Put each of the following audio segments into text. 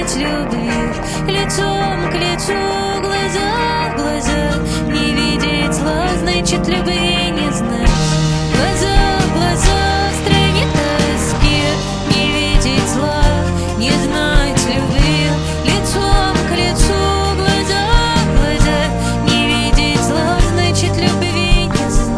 знать любви. Лицом к лицу, глаза в глаза, не видеть зла, значит любви не знать. Глаза в глаза, в стране тоски, не видеть зла, не знать любви. Лицом к лицу, глаза в глаза, не видеть зла, значит любви не знать.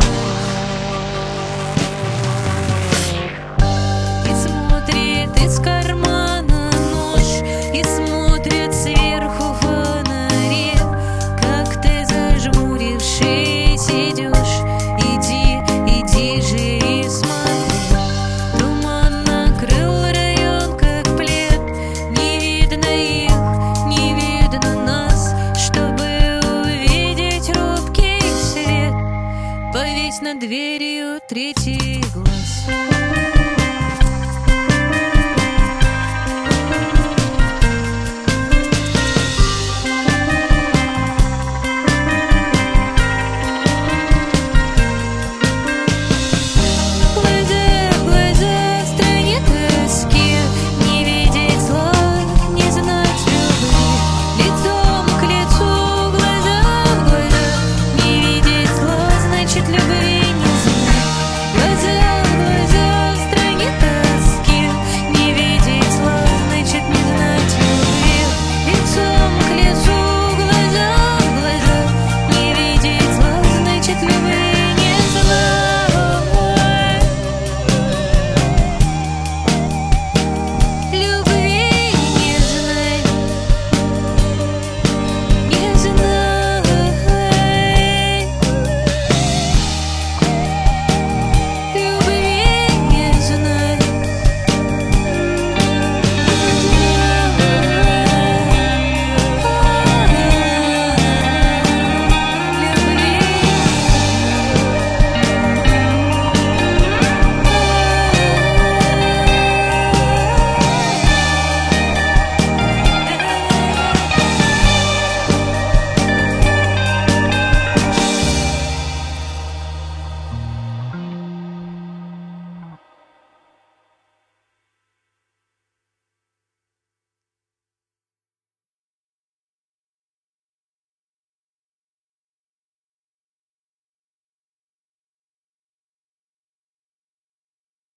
И смотрит из кармана нож, и смотрит сверху фонари, как ты зажмурившись идешь. Иди же и смотри. Туман накрыл район, как плед, не видно их, не видно нас. Чтобы увидеть робкий свет, повесь над дверью третий глаз.